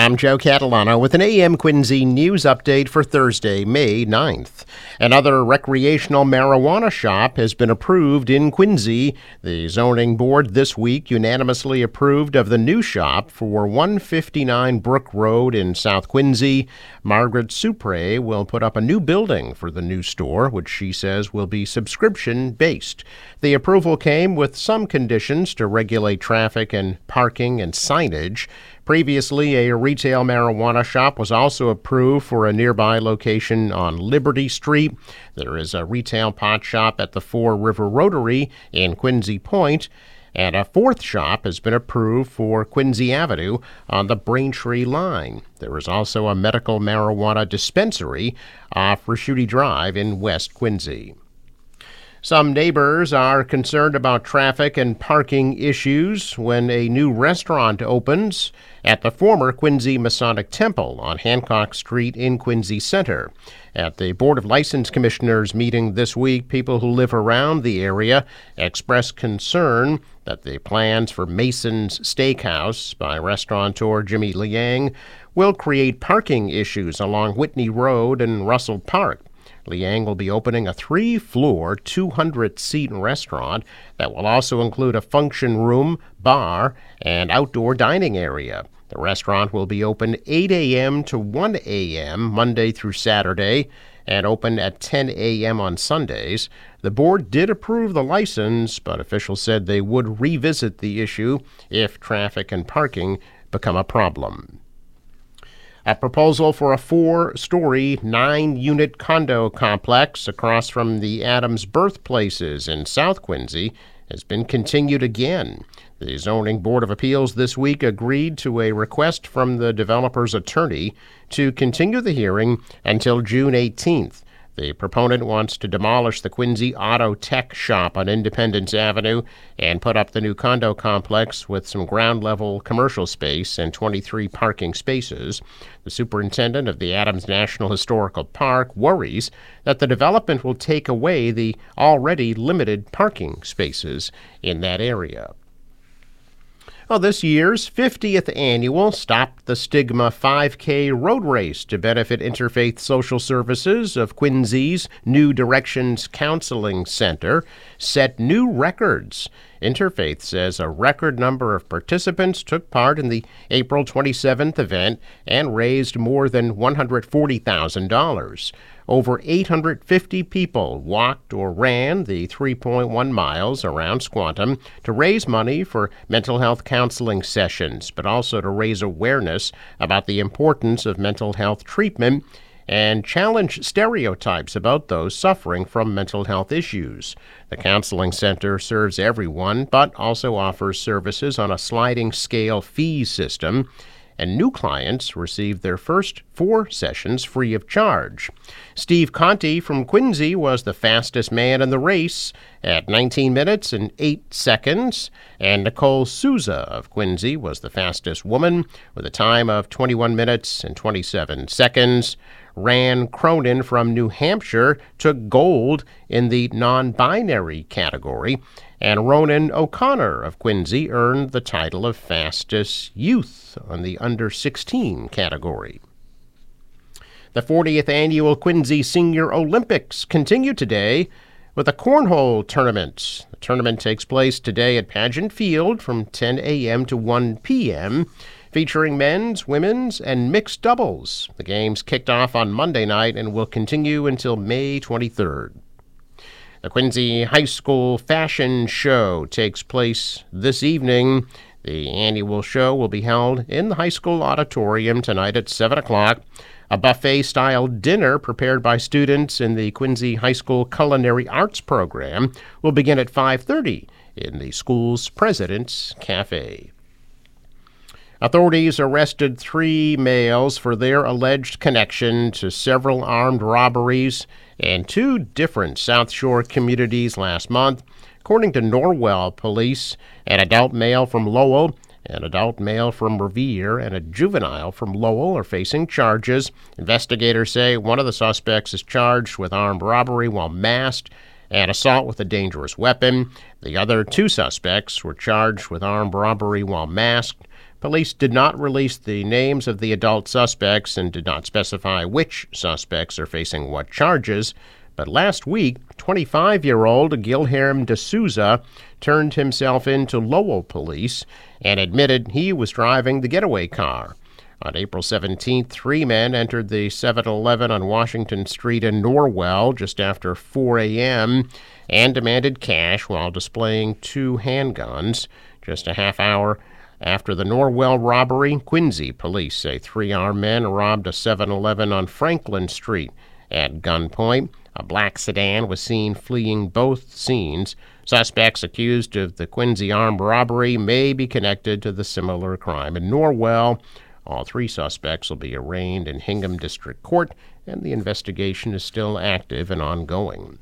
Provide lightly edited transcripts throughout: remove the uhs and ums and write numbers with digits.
I'm Joe Catalano with an AM Quincy news update for Thursday, May 9th. Another recreational marijuana shop has been approved in Quincy. The zoning board this week unanimously approved of the new shop for 159 Brook Road in South Quincy. Margaret Supre will put up a new building for the new store, which she says will be subscription-based. The approval came with some conditions to regulate traffic and parking and signage. Previously, a retail marijuana shop was also approved for a nearby location on Liberty Street. There is a retail pot shop at the Four River Rotary in Quincy Point, and a fourth shop has been approved for Quincy Avenue on the Braintree line. There is also a medical marijuana dispensary off Raschuti Drive in West Quincy. Some neighbors are concerned about traffic and parking issues when a new restaurant opens at the former Quincy Masonic Temple on Hancock Street in Quincy Center. At the Board of License Commissioners meeting this week, people who live around the area expressed concern that the plans for Mason's Steakhouse by restaurateur Jimmy Liang will create parking issues along Whitney Road and Russell Park. Liang will be opening a 3-floor, 200-seat restaurant that will also include a function room, bar, and outdoor dining area. The restaurant will be open 8 a.m. to 1 a.m. Monday through Saturday and open at 10 a.m. on Sundays. The board did approve the license, but officials said they would revisit the issue if traffic and parking become a problem. A proposal for a 4-story, 9-unit condo complex across from the Adams birthplaces in South Quincy has been continued again. The Zoning Board of Appeals this week agreed to a request from the developer's attorney to continue the hearing until June 18th. The proponent wants to demolish the Quincy Auto Tech Shop on Independence Avenue and put up the new condo complex with some ground-level commercial space and 23 parking spaces. The superintendent of the Adams National Historical Park worries that the development will take away the already limited parking spaces in that area. Well, this year's 50th annual Stop the Stigma 5K road race to benefit Interfaith Social Services of Quincy's New Directions Counseling Center set new records. Interfaith says a record number of participants took part in the April 27th event and raised more than $140,000. Over 850 people walked or ran the 3.1 miles around Squantum to raise money for mental health counseling sessions, but also to raise awareness about the importance of mental health treatment and challenge stereotypes about those suffering from mental health issues. The counseling center serves everyone, but also offers services on a sliding scale fee system, and new clients receive their first 4 sessions free of charge. Steve Conti from Quincy was the fastest man in the race at 19 minutes and 8 seconds, and Nicole Souza of Quincy was the fastest woman with a time of 21 minutes and 27 seconds. Ran Cronin from New Hampshire took gold in the non-binary category, and Ronan O'Connor of Quincy earned the title of fastest youth on the under-16 category. The 40th annual Quincy Senior Olympics continue today with a cornhole tournament. The tournament takes place today at Pageant Field from 10 a.m. to 1 p.m., featuring men's, women's, and mixed doubles. The games kicked off on Monday night and will continue until May 23rd. The Quincy High School Fashion Show takes place this evening. The annual show will be held in the high school auditorium tonight at 7 o'clock. A buffet-style dinner prepared by students in the Quincy High School Culinary Arts program will begin at 5:30 in the school's President's Cafe. Authorities arrested 3 males for their alleged connection to several armed robberies in 2 different South Shore communities last month. According to Norwell Police, an adult male from Lowell, an adult male from Revere, and a juvenile from Lowell are facing charges. Investigators say one of the suspects is charged with armed robbery while masked and assault with a dangerous weapon. The other 2 suspects were charged with armed robbery while masked. Police did not release the names of the adult suspects and did not specify which suspects are facing what charges. But last week, 25-year-old Guilherme de Souza turned himself in to Lowell police and admitted he was driving the getaway car. On April 17th, 3 men entered the 7-Eleven on Washington Street in Norwell just after 4 a.m. and demanded cash while displaying 2 handguns. Just a half hour after the Norwell robbery, Quincy police say 3 armed men robbed a 7-Eleven on Franklin Street. At gunpoint, a black sedan was seen fleeing both scenes. Suspects accused of the Quincy armed robbery may be connected to the similar crime in Norwell. All 3 suspects will be arraigned in Hingham District Court, and the investigation is still active and ongoing.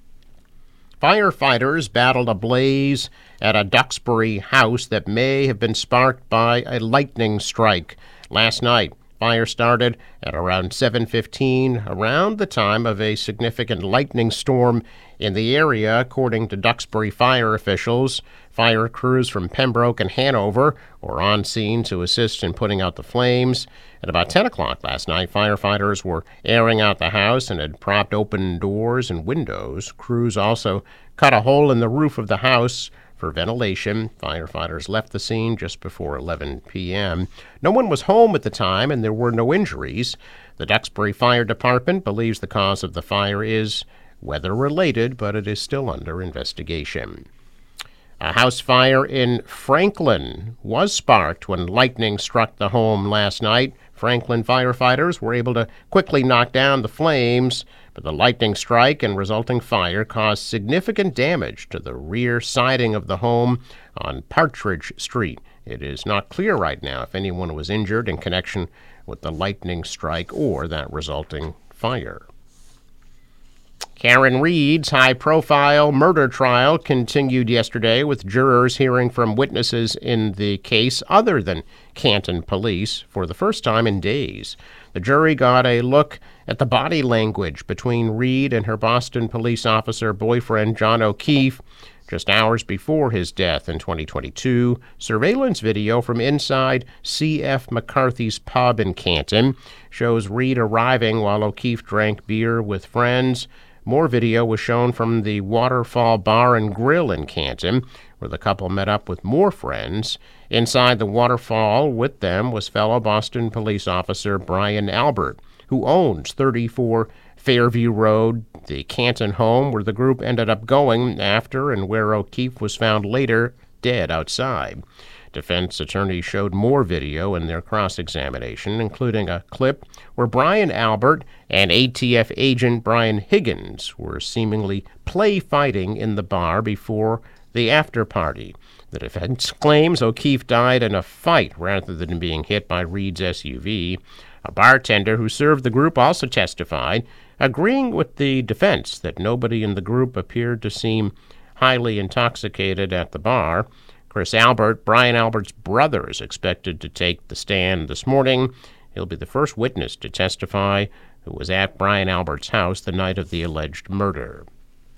Firefighters battled a blaze at a Duxbury house that may have been sparked by a lightning strike. Last night, fire started at around 7:15, around the time of a significant lightning storm in the area, according to Duxbury fire officials. Fire crews from Pembroke and Hanover were on scene to assist in putting out the flames. At about 10 o'clock last night, firefighters were airing out the house and had propped open doors and windows. Crews also cut a hole in the roof of the house for ventilation. Firefighters left the scene just before 11 p.m. No one was home at the time, and there were no injuries. The Duxbury Fire Department believes the cause of the fire is weather-related, but it is still under investigation. A house fire in Franklin was sparked when lightning struck the home last night. Franklin firefighters were able to quickly knock down the flames, but the lightning strike and resulting fire caused significant damage to the rear siding of the home on Partridge Street. It is not clear right now if anyone was injured in connection with the lightning strike or that resulting fire. Karen Read's high-profile murder trial continued yesterday with jurors hearing from witnesses in the case other than Canton police for the first time in days. The jury got a look at the body language between Read and her Boston police officer boyfriend John O'Keefe just hours before his death in 2022. Surveillance video from inside C.F. McCarthy's pub in Canton shows Read arriving while O'Keefe drank beer with friends. More video was shown from the Waterfall Bar and Grill in Canton, where the couple met up with more friends. Inside the Waterfall with them was fellow Boston police officer Brian Albert, who owns 34 Fairview Road, the Canton home where the group ended up going after and where O'Keefe was found later dead outside. Defense attorneys showed more video in their cross-examination, including a clip where Brian Albert and ATF agent Brian Higgins were seemingly play-fighting in the bar before the after-party. The defense claims O'Keefe died in a fight rather than being hit by Read's SUV. A bartender who served the group also testified, agreeing with the defense that nobody in the group appeared to seem highly intoxicated at the bar. Chris Albert, Brian Albert's brother, is expected to take the stand this morning. He'll be the first witness to testify who was at Brian Albert's house the night of the alleged murder.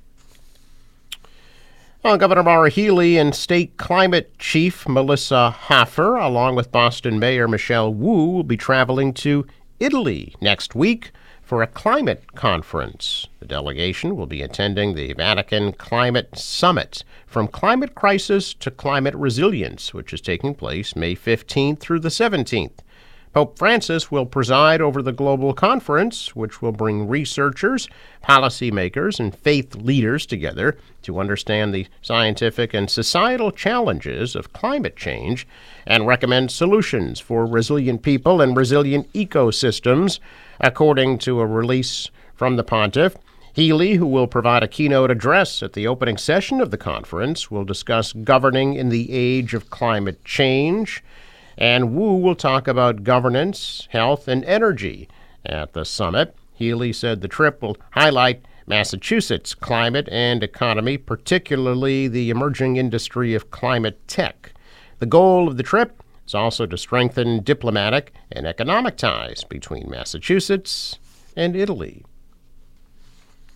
Well, Governor Maura Healey and State Climate Chief Melissa Hoffer, along with Boston Mayor Michelle Wu, will be traveling to Italy next week for a climate conference. The delegation will be attending the Vatican Climate Summit, From Climate Crisis to Climate Resilience, which is taking place May 15th through the 17th. Pope Francis will preside over the global conference, which will bring researchers, policymakers, and faith leaders together to understand the scientific and societal challenges of climate change and recommend solutions for resilient people and resilient ecosystems, according to a release from the pontiff. Healey, who will provide a keynote address at the opening session of the conference, will discuss governing in the age of climate change. And Wu will talk about governance, health, and energy at the summit. Healey said the trip will highlight Massachusetts' climate and economy, particularly the emerging industry of climate tech. The goal of the trip is also to strengthen diplomatic and economic ties between Massachusetts and Italy.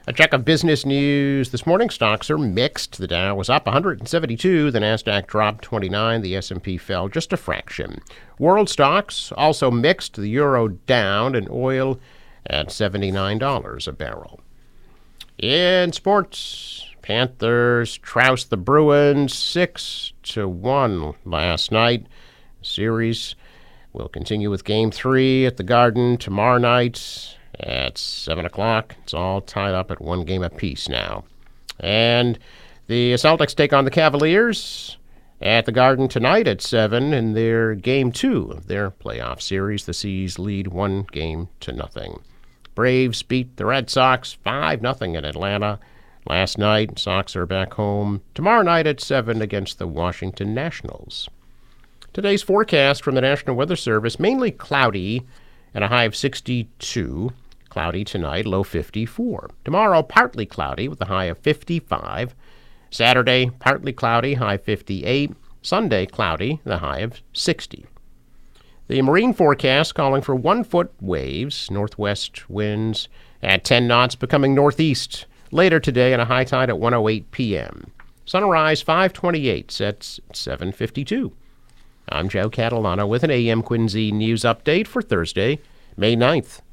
A check of business news this morning. Stocks are mixed. The Dow was up 172. The Nasdaq dropped 29. The S&P fell just a fraction. World stocks also mixed. The euro down and oil at $79 a barrel. In sports, Panthers trounced the Bruins 6-1 last night. The series will continue with Game 3 at the Garden tomorrow night at 7 o'clock. It's all tied up at one game apiece now. And the Celtics take on the Cavaliers at the Garden tonight at 7 in their Game 2 of their playoff series. The C's lead 1-0. Braves beat the Red Sox 5-0 in Atlanta last night. Sox are back home tomorrow night at 7 against the Washington Nationals. Today's forecast from the National Weather Service, mainly cloudy and a high of 62. Cloudy tonight, low 54. Tomorrow, partly cloudy with a high of 55. Saturday, partly cloudy, high 58. Sunday, cloudy, the high of 60. The marine forecast calling for 1-foot waves, northwest winds at 10 knots, becoming northeast later today, and a high tide at 1:08 p.m. Sunrise 5:28, sets at 7:52. I'm Joe Catalano with an AM Quincy news update for Thursday, May 9th.